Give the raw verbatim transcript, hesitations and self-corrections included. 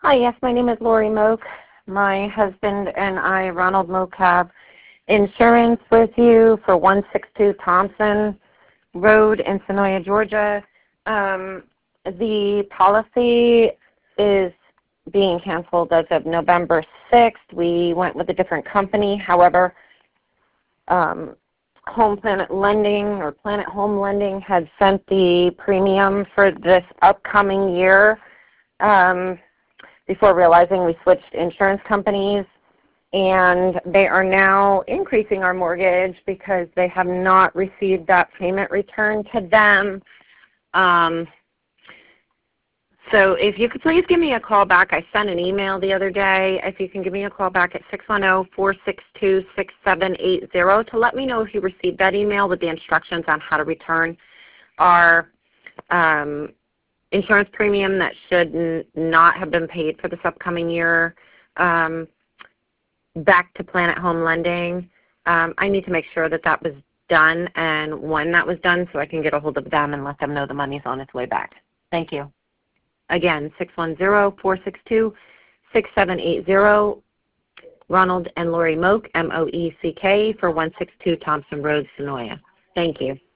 Hi, yes, my name is Lori Moak. My husband and I, Ronald Moak, have insurance with you for one sixty-two Thompson Road in Senoia, Georgia. Um, the policy is being canceled as of November sixth. We went with a different company. However, um, Home Planet Lending or Planet Home Lending had sent the premium for this upcoming year um, before realizing we switched insurance companies, and they are now increasing our mortgage because they have not received that payment returned to them. Um, so if you could please give me a call back. I sent an email the other day. If you can give me a call back at six one zero, four six two, six seven eight zero to let me know if you received that email with the instructions on how to return our um, insurance premium that should n not have been paid for this upcoming year um, back to Planet Home Lending. Um, I need to make sure that that was done and when that was done so I can get a hold of them and let them know the money's on its way back. Thank you. Again, six one zero, four six two, six seven eight zero, Ronald and Lori Moak, M O E C K, for one sixty-two Thompson Road, Senoia. Thank you.